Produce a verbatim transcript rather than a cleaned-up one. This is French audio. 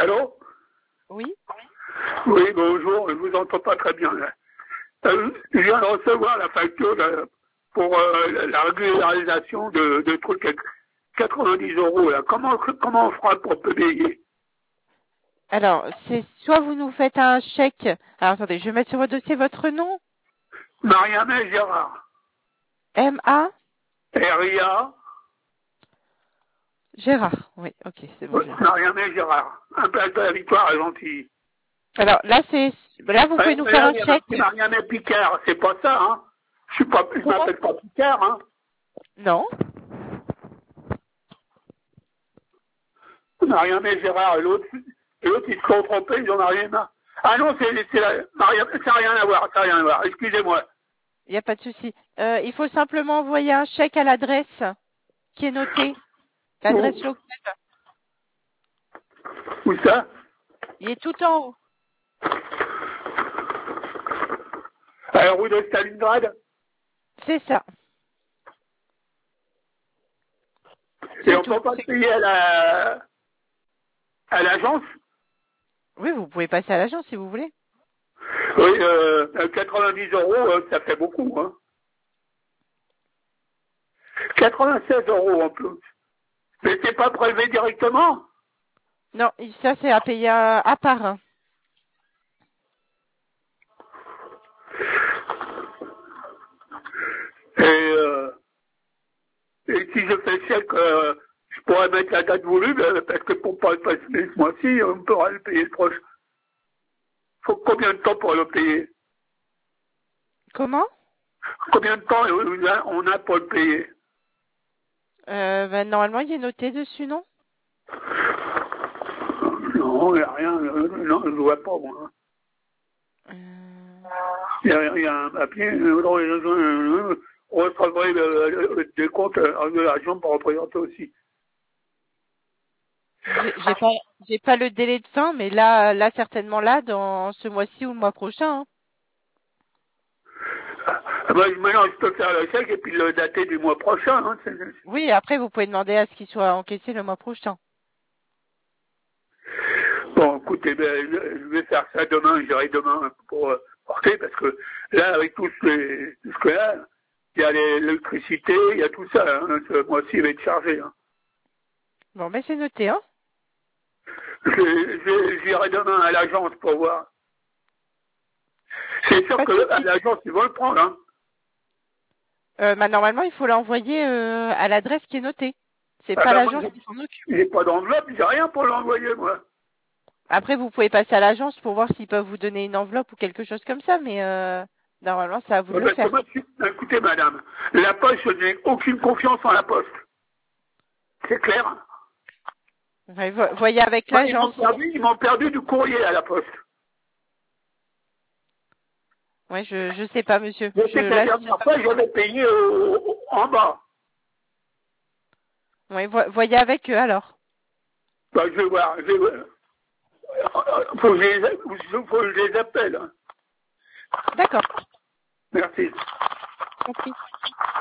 Allô? Oui. Oui, bonjour, je vous entends pas très bien. Là. Euh, je viens de recevoir la facture là, pour euh, la régularisation de, de trucs à quatre-vingt-dix euros. Là. Comment, comment on fera pour payer? Alors, c'est soit vous nous faites un chèque. Alors, attendez, je vais mettre sur votre dossier votre nom. Mariamé Gérard. M A R I A. Gérard. Oui, ok, c'est bon. Mariamé Gérard. Un place de la Victoire à Gentilly. Alors, là, c'est, là, vous pouvez Ouais, nous mais faire là, un il y a chèque. marqué Mariamé Picard. C'est pas ça, hein? Je suis pas, je Comment? m'appelle pas Picard, hein? Non. Mariamé Gérard et l'autre, et l'autre, ils se sont trompés, ils en ont rien à... Ah non, c'est, c'est la, Mariamé, ça n'a rien à voir, ça n'a rien à voir. Excusez-moi. Il n'y a pas de souci. Euh, il faut simplement envoyer un chèque à l'adresse qui est notée. L'adresse locale. Où ça? Il est tout en haut. À la rue de Stalingrad? C'est ça. Et on C'est ne peut tout. pas C'est- payer à la, à l'agence? Oui, vous pouvez passer à l'agence si vous voulez. Oui, euh, quatre-vingt-dix euros, euh, ça fait beaucoup, hein. quatre-vingt-seize euros en plus. Mais c'est pas prélevé directement? Non, ça c'est à payer à, à part. Et, euh, et si je fais chèque, euh, je pourrais mettre la date voulue, euh, parce que pour pas le passer ce mois-ci, on pourra le payer le prochain. Faut combien de temps pour le payer? Comment? Combien de temps on a, on a pour le payer? euh, ben, Normalement, il est noté dessus, non? Non, il n'y a rien, euh, non, je ne vois pas, moi. Euh, Il y a, il y a un papier, euh, dans les- euh, on recevrait le, le, le décompte euh, de l'argent pour représenter aussi. J'ai j'ai pas, j'ai pas le délai de fin, mais là, là certainement là, dans ce mois-ci ou le mois prochain. Hein. Ah, bah, maintenant, je peux faire le chèque et puis le dater du mois prochain. Hein, c'est- Oui, après vous pouvez demander à ce qu'il soit encaissé le mois prochain. Bon, écoutez, ben, je je vais faire ça demain, j'irai demain pour euh, porter, parce que là, avec tout ce, les- tout ce qu'il y a, il y a les- l'électricité, il y a tout ça. Hein, ce mois-ci, il va être chargé. Hein. Bon, ben c'est noté, hein. Je- je- J'irai demain à l'agence pour voir. C'est sûr Pas de que à souci. l'agence, ils vont le prendre. Hein. Euh, bah, normalement, il faut l'envoyer euh, à l'adresse qui est notée. C'est Ah pas ben moi, l'agence j'ai qui s'en occupe. j'ai pas d'enveloppe, j'ai rien pour l'envoyer, moi. Après, vous pouvez passer à l'agence pour voir s'ils peuvent vous donner une enveloppe ou quelque chose comme ça, mais euh, normalement, c'est à vous de Ouais, le parce que faire. moi, je suis- écoutez, madame, la poste, je n'ai aucune confiance en la poste. C'est clair. Ouais, vo- voyez avec Moi, ils m'ont l'agence. perdu, ils m'ont perdu du courrier à la poste. Ouais, je je sais pas, monsieur. Je Je sais que la là, je sais dernière pas. fois, j'avais payé au- au- en bas. Ouais, vo- voyez avec eux alors. Bah, je vais voir. Je vais voir. Faut que je les, faut que je les appelle. Hein. D'accord. Merci. Compris.